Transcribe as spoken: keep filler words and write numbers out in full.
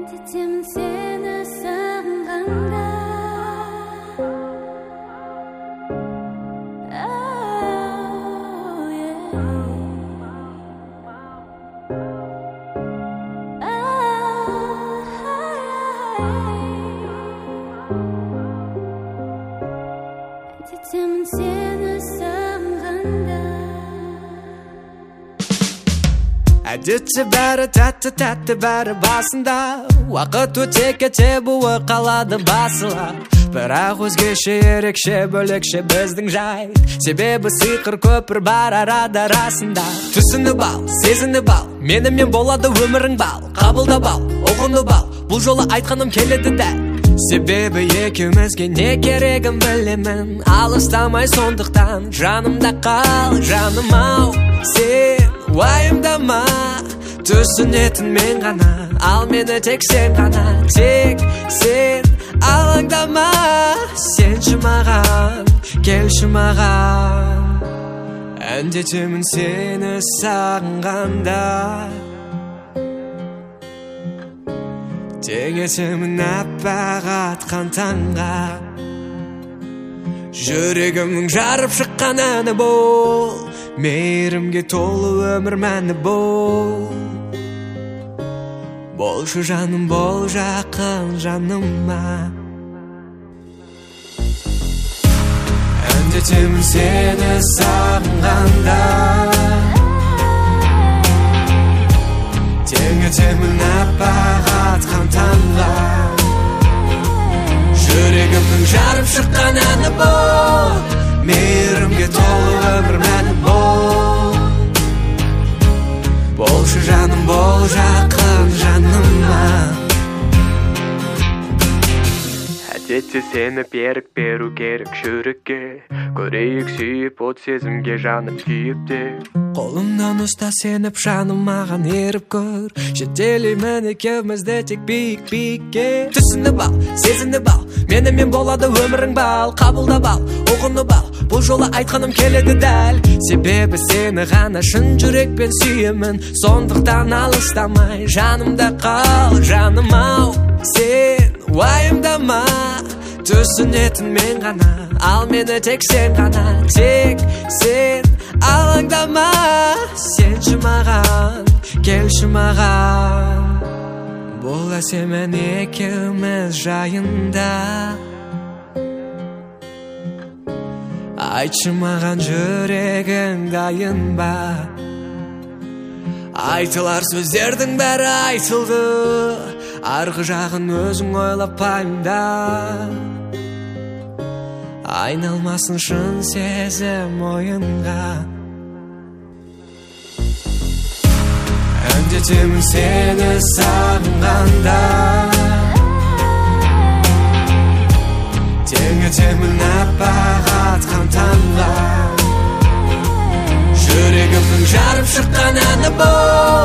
Әндетемін сені сағынғанда. Әндетемін сені сағынғанда. Әдетте бәрі тәтті тәтті бәрі басында, уақыт өте кете буы қалады басылап. Бірақ өзгеше ерекше бөлекше біздің жай, себебі сиқыр көпір бар арада расында. Түсініп ал, сезініп ал, менімен болады өмірің бал. Қабылдап ал, ұғынып ал, бұл жолы айтқаным келеді дәл. Себебі екеумізге не керегін білемін, алыстамай сондықтан жанымда қал, жаным ау. Сен уайымдама, түсінетін мен ғана, ал мені тек сен ғана. Тек сен алаңдама, сенші маған, келші маған. Әндетемін сені сағынғанда, теңесемін аппақ атқан таңға. Жүрегімнің жарып шыққан әні бол, мейірімге толы өмір мәні бол. Болшы жаным, бол жақын жаныма. Әндетемін сені сағынғанда, теңетемін аппақ атқан таңға. Жүрегімнің жарып шыққан әні бол, мейірімге толы өмір мәні бол. Болшы жаным, бол жақын жаныма. Әдетте сені берік беру керек жүрекке, көрейік сүйіп от сезімге жаным күйіп те. Қолымнан ұста сеніп жаным маған еріп көр, жетелеймін екеумізді тек биік-биікке. Түсініп ал, сезініп ал, менімен болады өмірің бал. Қабылдап ал, ұғынып ал, бұл жолы айтқаным келеді дәл. Себебі сені ғана шын жүрекпен сүйемін, сондықтан алыстамай жанымда қал, жаным ау. Сен уайымдама, түсінетін мен ғана, ал мені тек сен ғана. Тек сен алаңдама, сенші маған, келші маған. Бұл әсемен екеуміз жайында, айтшы маған жүрегің дайын ба. Айтылар сөздердің бәрі айтылды, арғы жағын өзің ойлап пайымда. Айналмасын шын сезім ойынға. Әндетемін сені сағынғанда, теңетемін аппақ атқан таңға. Жүрегімнің жарып шыққан әні бол,